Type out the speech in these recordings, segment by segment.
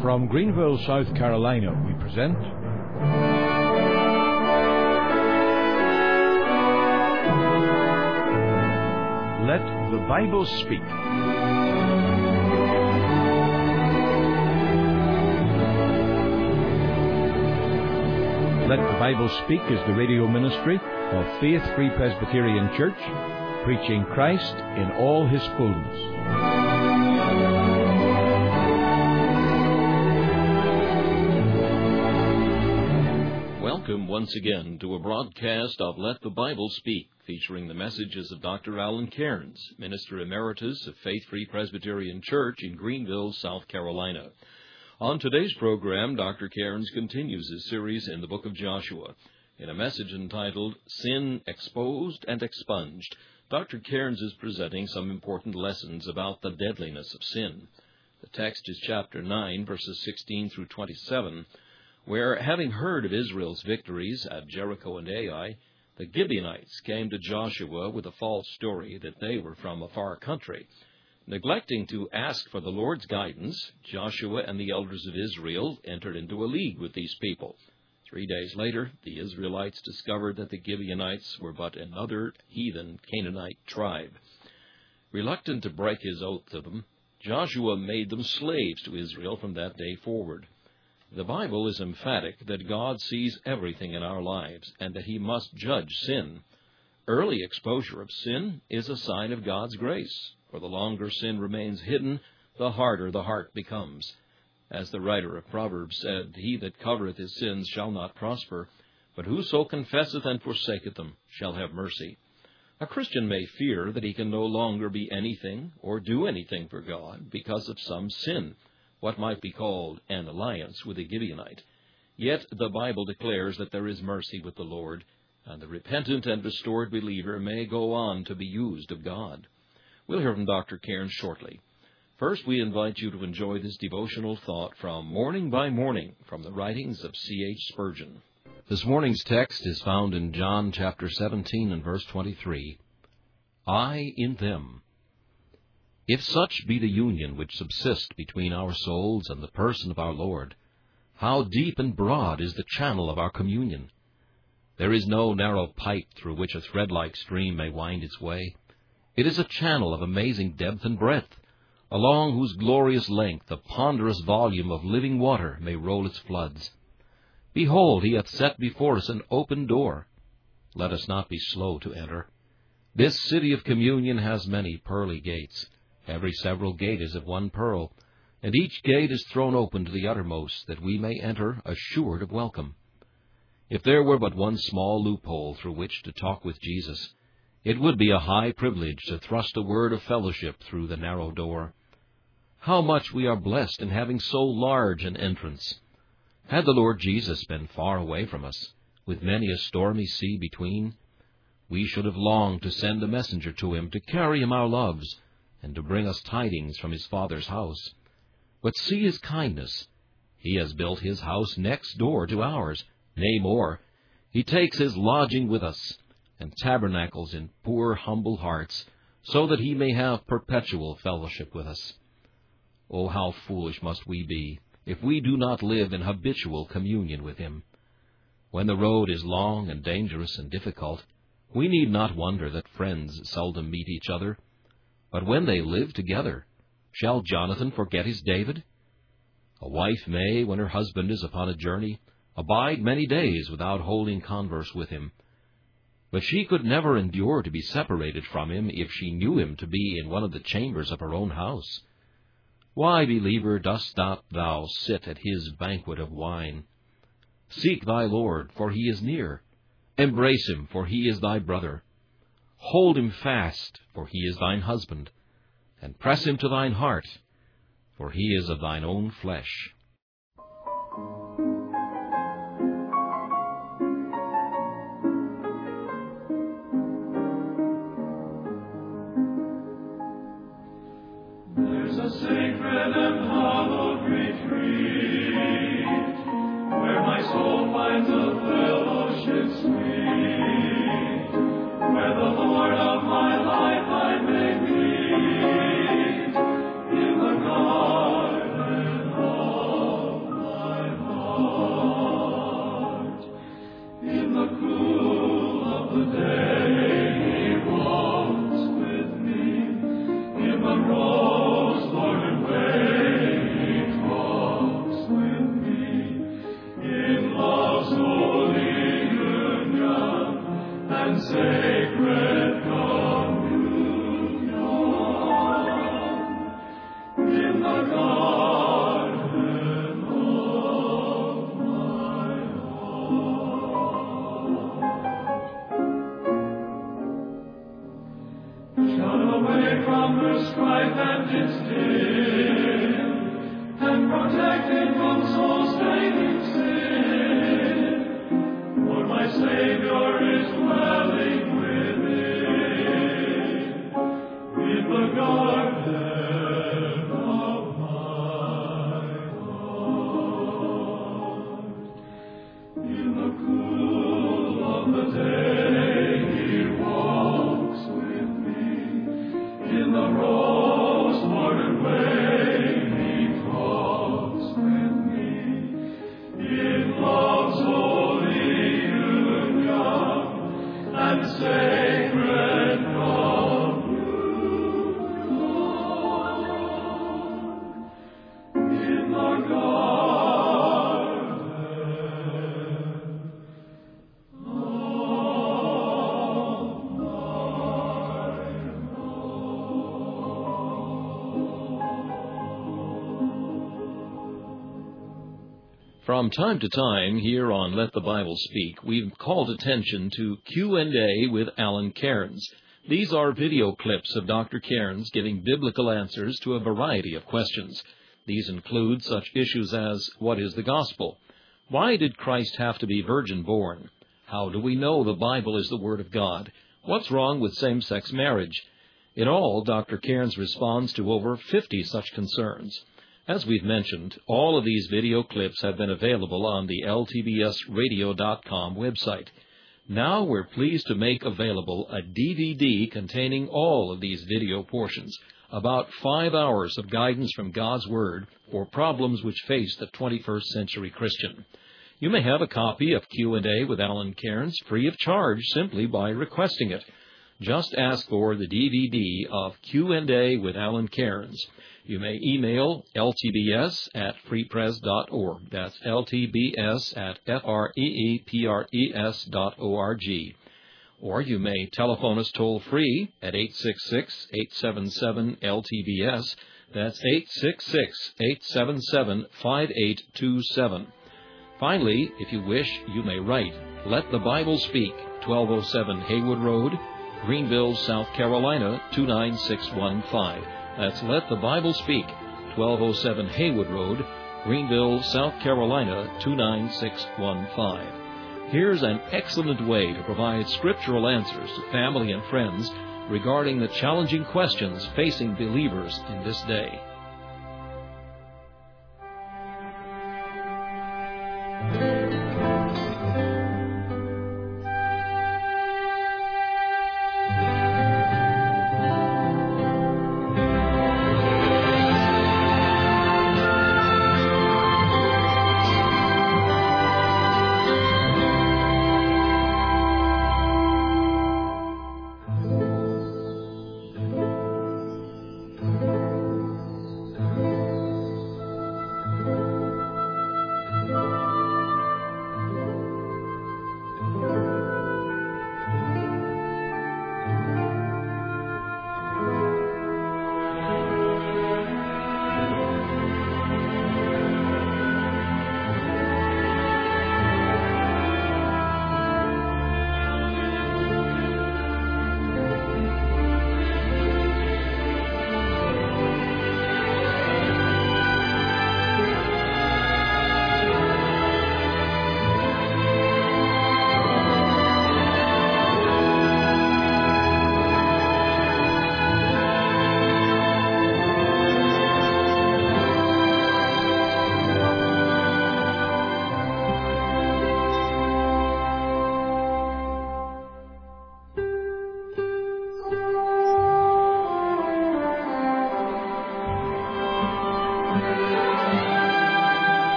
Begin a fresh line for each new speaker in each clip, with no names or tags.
From Greenville, South Carolina, we present Let the Bible Speak. Let the Bible Speak is the radio ministry of Faith Free Presbyterian Church, preaching Christ in all His fullness.
Welcome once again to a broadcast of Let the Bible Speak, featuring the messages of Dr. Alan Cairns, Minister Emeritus of Faith Free Presbyterian Church in Greenville, South Carolina. On today's program, Dr. Cairns continues his series in the book of Joshua. In a message entitled, Sin Exposed and Expunged, Dr. Cairns is presenting some important lessons about the deadliness of sin. The text is chapter 9, verses 16 through 27, where, having heard of Israel's victories at Jericho and Ai, the Gibeonites came to Joshua with a false story that they were from a far country. Neglecting to ask for the Lord's guidance, Joshua and the elders of Israel entered into a league with these people. 3 days later, the Israelites discovered that the Gibeonites were but another heathen Canaanite tribe. Reluctant to break his oath to them, Joshua made them slaves to Israel from that day forward. The Bible is emphatic that God sees everything in our lives and that He must judge sin. Early exposure of sin is a sign of God's grace, for the longer sin remains hidden, the harder the heart becomes. As the writer of Proverbs said, He that covereth his sins shall not prosper, but whoso confesseth and forsaketh them shall have mercy. A Christian may fear that he can no longer be anything or do anything for God because of some sin, what might be called an alliance with a Gibeonite. Yet the Bible declares that there is mercy with the Lord, and the repentant and restored believer may go on to be used of God. We'll hear from Dr. Cairns shortly. First, we invite you to enjoy this devotional thought from Morning by Morning from the writings of C.H. Spurgeon. This morning's text is found in John chapter 17 and verse 23. I in them. If such be the union which subsists between our souls and the person of our Lord, how deep and broad is the channel of our communion! There is no narrow pipe through which a thread-like stream may wind its way. It is a channel of amazing depth and breadth, along whose glorious length a ponderous volume of living water may roll its floods. Behold, He hath set before us an open door. Let us not be slow to enter. This city of communion has many pearly gates. Every several gate is of one pearl, and each gate is thrown open to the uttermost, that we may enter assured of welcome. If there were but one small loophole through which to talk with Jesus, it would be a high privilege to thrust a word of fellowship through the narrow door. How much we are blessed in having so large an entrance! Had the Lord Jesus been far away from us, with many a stormy sea between, we should have longed to send a messenger to Him to carry Him our loves, and to bring us tidings from His Father's house. But see His kindness. He has built His house next door to ours. Nay, more, He takes His lodging with us, and tabernacles in poor, humble hearts, so that He may have perpetual fellowship with us. Oh, how foolish must we be, if we do not live in habitual communion with Him. When the road is long and dangerous and difficult, we need not wonder that friends seldom meet each other. But when they live together, shall Jonathan forget his David? A wife may, when her husband is upon a journey, abide many days without holding converse with him. But she could never endure to be separated from him if she knew him to be in one of the chambers of her own house. Why, believer, dost not thou sit at His banquet of wine? Seek thy Lord, for He is near. Embrace Him, for He is thy brother. Hold Him fast, for He is thine husband, and press Him to thine heart, for He is of thine own flesh.
There's a sacred and hallowed retreat, where my soul finds a fellowship sweet, where the Lord of my life I may meet, in the garden of
From time to time here on Let the Bible Speak, we've called attention to Q&A with Alan Cairns. These are video clips of Dr. Cairns giving biblical answers to a variety of questions. These include such issues as, what is the gospel? Why did Christ have to be virgin-born? How do we know the Bible is the Word of God? What's wrong with same-sex marriage? In all, Dr. Cairns responds to over 50 such concerns. As we've mentioned, all of these video clips have been available on the ltbsradio.com website. Now we're pleased to make available a DVD containing all of these video portions, about 5 hours of guidance from God's Word for problems which face the 21st century Christian. You may have a copy of Q&A with Alan Cairns free of charge simply by requesting it. Just ask for the DVD of Q&A with Alan Cairns. You may email ltbs@freepres.org. That's ltbs@freepres.org. Or you may telephone us toll-free at 866-877-LTBS. That's 866-877-5827. Finally, if you wish, you may write, Let the Bible Speak, 1207 Haywood Road, Greenville, South Carolina, 29615. That's Let the Bible Speak, 1207 Haywood Road, Greenville, South Carolina, 29615. Here's an excellent way to provide scriptural answers to family and friends regarding the challenging questions facing believers in this day.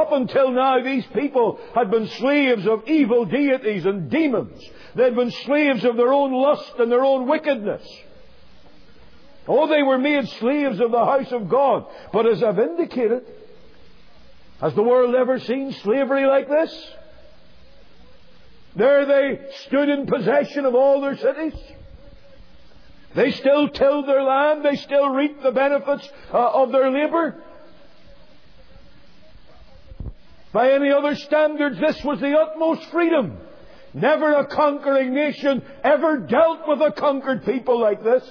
Up until now, these people had been slaves of evil deities and demons. They had been slaves of their own lust and their own wickedness. Oh, they were made slaves of the house of God. But as I've indicated, has the world ever seen slavery like this? There they stood in possession of all their cities. They still tilled their land. They still reaped the benefits of their labour. By any other standards, this was the utmost freedom. Never a conquering nation ever dealt with a conquered people like this.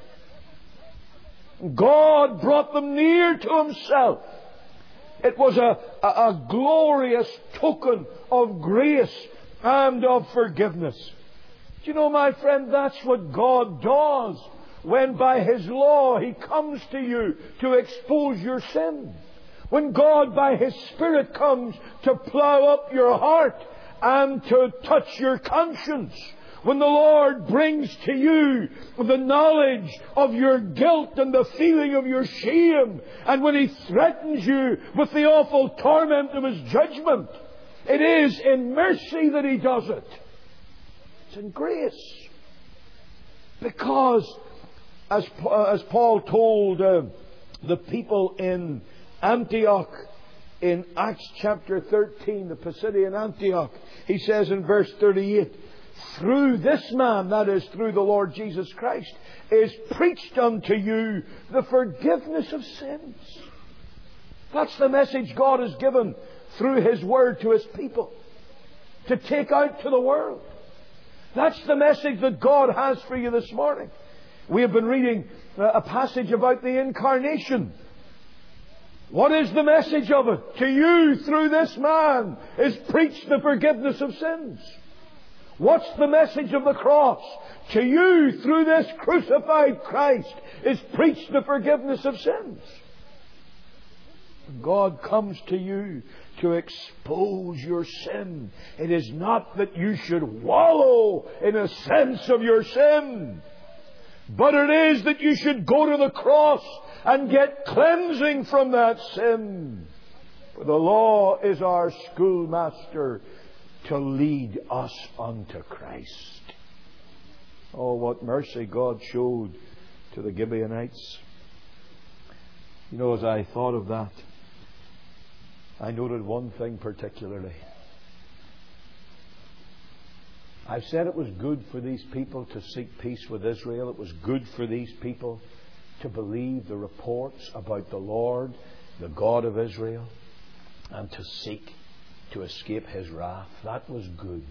God brought them near to Himself. It was a glorious token of grace and of forgiveness. Do you know, my friend, that's what God does when by His law He comes to you to expose your sin. When God by His Spirit comes to plough up your heart and to touch your conscience. When the Lord brings to you the knowledge of your guilt and the feeling of your shame, and when He threatens you with the awful torment of His judgment, it is in mercy that He does it. It's in grace. Because, as Paul told the people in Antioch, in Acts chapter 13, the Pisidian Antioch, he says in verse 38, through this man, that is, through the Lord Jesus Christ, is preached unto you the forgiveness of sins. That's the message God has given through His Word to His people, to take out to the world. That's the message that God has for you this morning. We have been reading a passage about the Incarnation. What is the message of it? To you, through this man, is preached the forgiveness of sins. What's the message of the cross? To you, through this crucified Christ, is preached the forgiveness of sins. God comes to you to expose your sin. It is not that you should wallow in a sense of your sin, but it is that you should go to the cross and get cleansing from that sin. For the law is our schoolmaster to lead us unto Christ. Oh, what mercy God showed to the Gibeonites. You know, as I thought of that, I noted one thing particularly. I've said it was good for these people to seek peace with Israel. It was good for these people to believe the reports about the Lord, the God of Israel, and to seek to escape His wrath. That was good.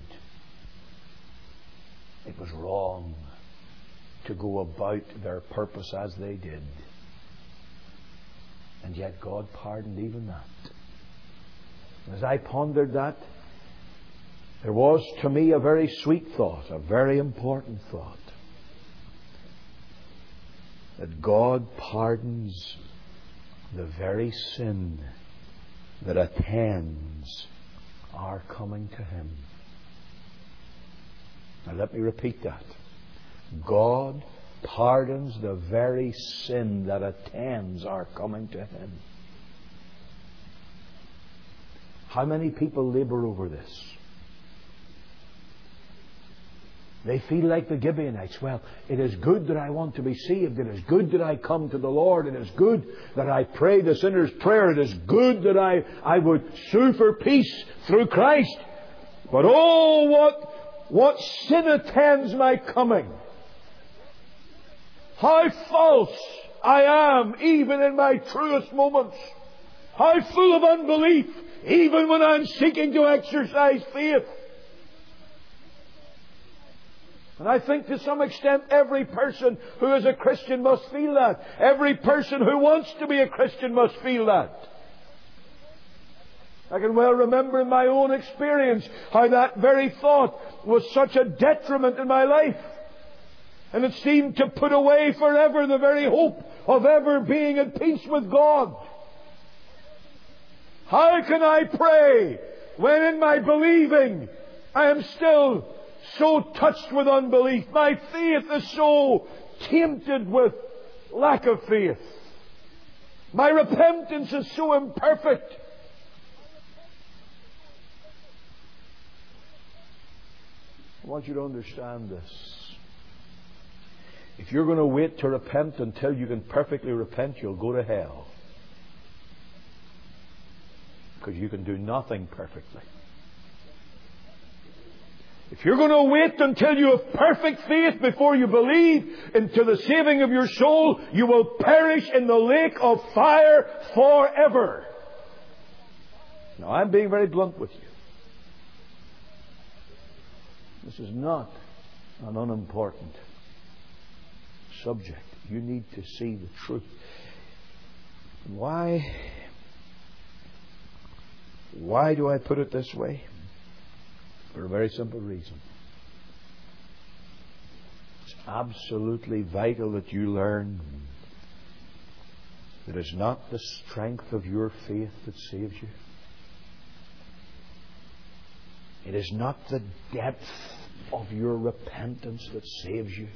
It was wrong to go about their purpose as they did. And yet God pardoned even that. As I pondered that, there was to me a very sweet thought, a very important thought. That God pardons the very sin that attends our coming to Him. Now let me repeat that. God pardons the very sin that attends our coming to Him. How many people labour over this? They feel like the Gibeonites. Well, it is good that I want to be saved. It is good that I come to the Lord. It is good that I pray the sinner's prayer. It is good that I would sue for peace through Christ. But oh, what sin attends my coming. How false I am even in my truest moments. How full of unbelief even when I'm seeking to exercise faith. And I think to some extent every person who is a Christian must feel that. Every person who wants to be a Christian must feel that. I can well remember in my own experience how that very thought was such a detriment in my life. And it seemed to put away forever the very hope of ever being at peace with God. How can I pray when in my believing I am still so touched with unbelief? My faith is so tainted with lack of faith. My repentance is so imperfect. I want you to understand this. If you're going to wait to repent until you can perfectly repent, you'll go to hell. Because you can do nothing perfectly. If you're going to wait until you have perfect faith before you believe into the saving of your soul, you will perish in the lake of fire forever. Now, I'm being very blunt with you. This is not an unimportant subject. You need to see the truth. Why do I put it this way? For a very simple reason. It's absolutely vital that you learn that it's not the strength of your faith that saves you. It is not the depth of your repentance that saves you.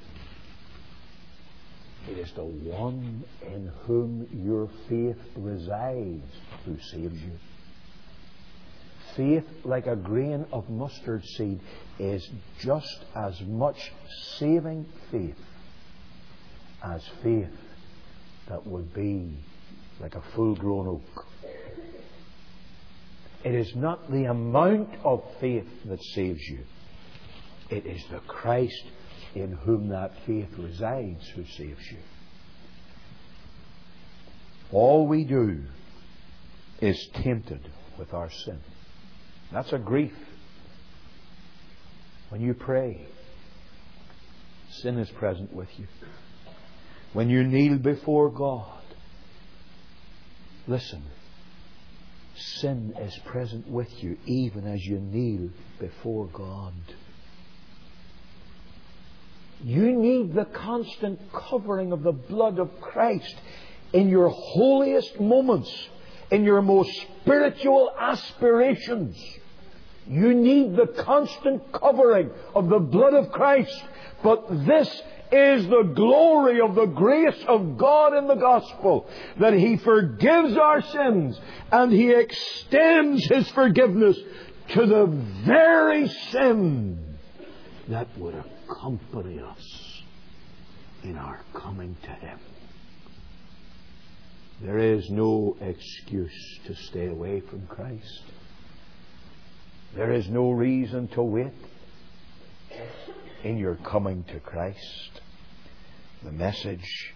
It is the one in whom your faith resides who saves you. Faith, like a grain of mustard seed, is just as much saving faith as faith that would be like a full-grown oak. It is not the amount of faith that saves you. It is the Christ in whom that faith resides who saves you. All we do is tainted with our sin. That's a grief. When you pray, sin is present with you. When you kneel before God, listen, sin is present with you even as you kneel before God. You need the constant covering of the blood of Christ in your holiest moments, in your most spiritual aspirations. You need the constant covering of the blood of Christ. But this is the glory of the grace of God in the gospel, that He forgives our sins and He extends His forgiveness to the very sin that would accompany us in our coming to Him. There is no excuse to stay away from Christ. There is no reason to wait in your coming to Christ. The message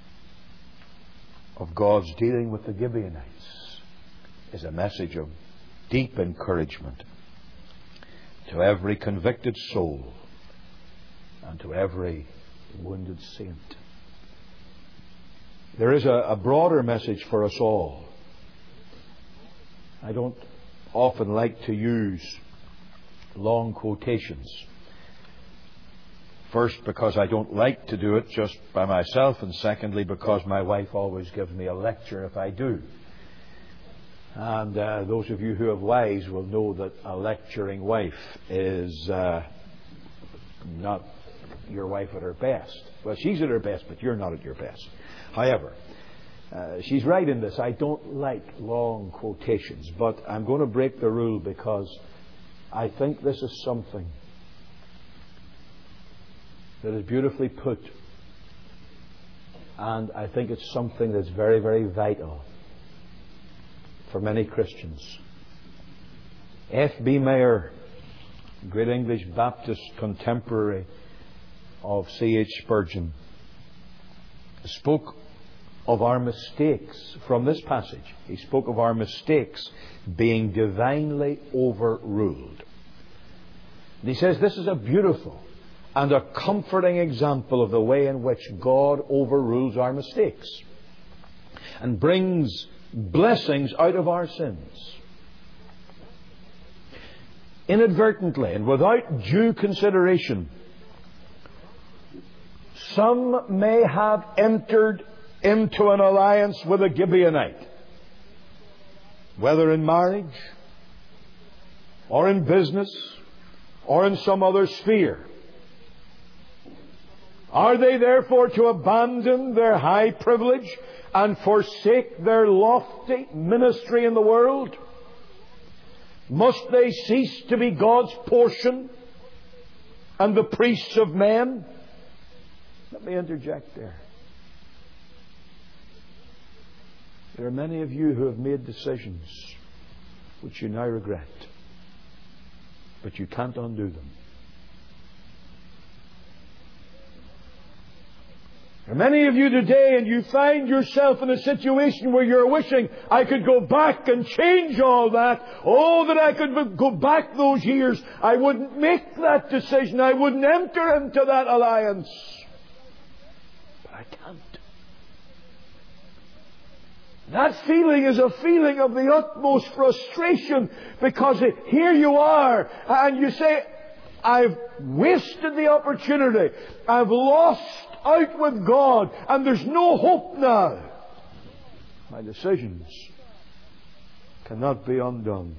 of God's dealing with the Gibeonites is a message of deep encouragement to every convicted soul and to every wounded saint. There is a broader message for us all. I don't often like to use long quotations. First, because I don't like to do it just by myself, and secondly, because my wife always gives me a lecture if I do. And those of you who have wives will know that a lecturing wife is not your wife at her best. Well, she's at her best, but you're not at your best. However, she's right in this. I don't like long quotations, but I'm going to break the rule because I think this is something that is beautifully put, and I think it's something that's very, very vital for many Christians. F.B. Meyer, great English Baptist contemporary of C.H. Spurgeon, spoke of our mistakes from this passage. He spoke of our mistakes being divinely overruled. And he says this is a beautiful and a comforting example of the way in which God overrules our mistakes and brings blessings out of our sins. Inadvertently and without due consideration, some may have entered into an alliance with a Gibeonite, whether in marriage or in business or in some other sphere. Are they therefore to abandon their high privilege and forsake their lofty ministry in the world? Must they cease to be God's portion and the priests of men. Let me interject there. There are many of you who have made decisions which you now regret, but you can't undo them. There are many of you today, and you find yourself in a situation where you're wishing, I could go back and change all that. Oh, that I could go back those years. I wouldn't make that decision. I wouldn't enter into that alliance. But I can't. That feeling is a feeling of the utmost frustration, because here you are and you say, I've wasted the opportunity. I've lost out with God and there's no hope now. My decisions cannot be undone.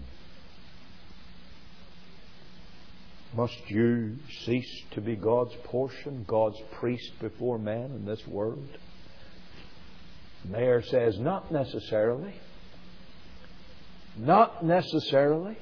Must you cease to be God's portion, God's priest before men in this world? Mayer says, not necessarily. Not necessarily.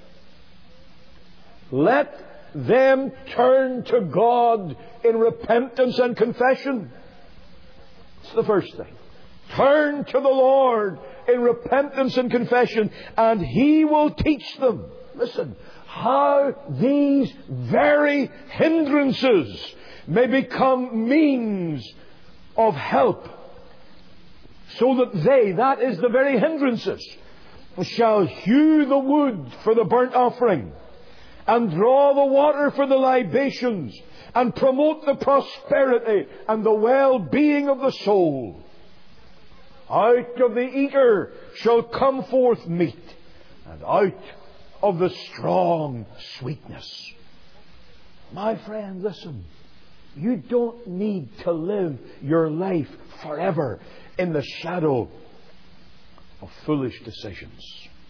Let them turn to God in repentance and confession. It's the first thing. Turn to the Lord in repentance and confession, and He will teach them, listen, how these very hindrances may become means of help, so that they, that is the very hindrances, shall hew the wood for the burnt offering, and draw the water for the libations, and promote the prosperity and the well-being of the soul. Out of the eater shall come forth meat, and out of the strong sweetness. My friend, listen. You don't need to live your life forever in the shadow of foolish decisions.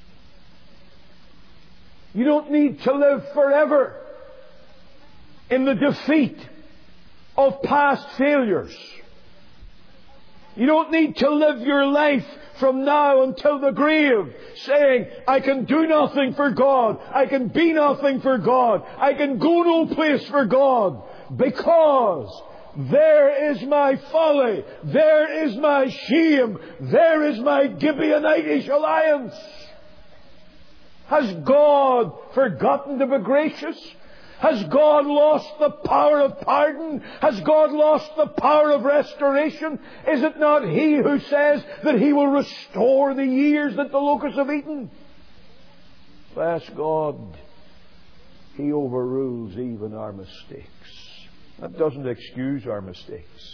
You don't need to live forever in the defeat of past failures. You don't need to live your life from now until the grave saying, I can do nothing for God. I can be nothing for God. I can go no place for God. Because there is my folly. There is my shame. There is my Gibeonitish alliance. Has God forgotten to be gracious? Has God lost the power of pardon? Has God lost the power of restoration? Is it not He who says that He will restore the years that the locusts have eaten? Bless God, He overrules even our mistakes. That doesn't excuse our mistakes.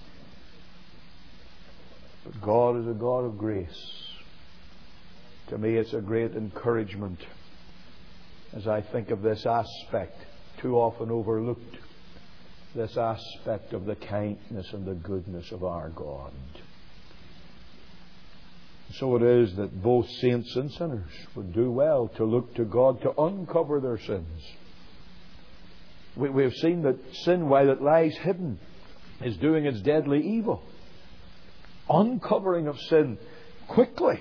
But God is a God of grace. To me, it's a great encouragement as I think of this aspect, too often overlooked, this aspect of the kindness and the goodness of our God. So it is that both saints and sinners would do well to look to God to uncover their sins. We have seen that sin, while it lies hidden, is doing its deadly evil. Uncovering of sin quickly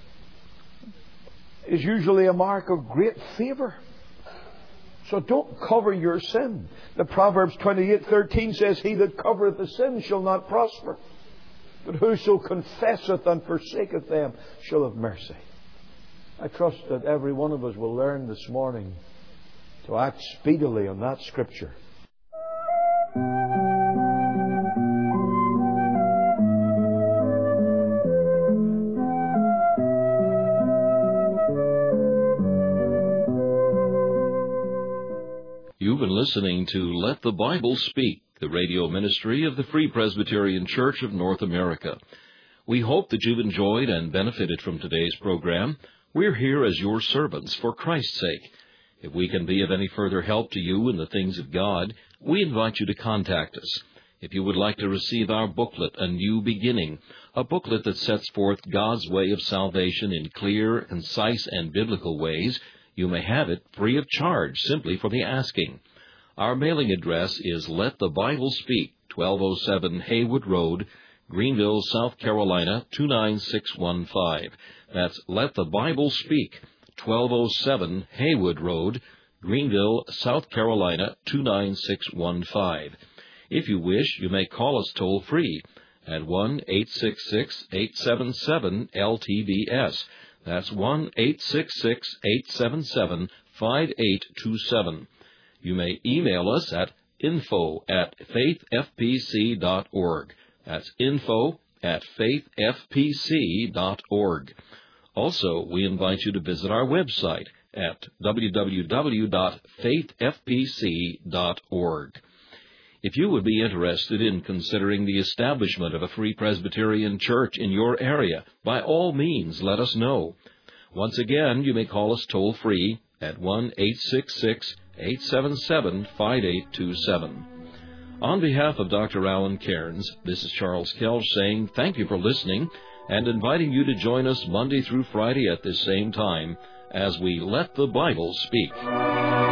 is usually a mark of great favour. So don't cover your sin. The Proverbs 28:13 says, He that covereth the sin shall not prosper, but whoso confesseth and forsaketh them shall have mercy. I trust that every one of us will learn this morning to act speedily on that scripture.
You've been listening to Let the Bible Speak, the radio ministry of the Free Presbyterian Church of North America. We hope that you've enjoyed and benefited from today's program. We're here as your servants for Christ's sake. If we can be of any further help to you in the things of God, we invite you to contact us. If you would like to receive our booklet, A New Beginning, a booklet that sets forth God's way of salvation in clear, concise, and biblical ways, you may have it free of charge simply for the asking. Our mailing address is Let the Bible Speak, 1207 Haywood Road, Greenville, South Carolina, 29615. That's Let the Bible Speak, 1207 Haywood Road, Greenville, South Carolina 29615. If you wish, you may call us toll-free at 1-866-877-LTBS. That's 1-866-877-5827. You may email us at info@faithfpc.org. That's info@faithfpc.org. Also, we invite you to visit our website at www.faithfpc.org. If you would be interested in considering the establishment of a Free Presbyterian Church in your area, by all means, let us know. Once again, you may call us toll-free at 1-866-877-5827. On behalf of Dr. Alan Cairns, this is Charles Kelch saying thank you for listening and inviting you to join us Monday through Friday at this same time as we let the Bible speak.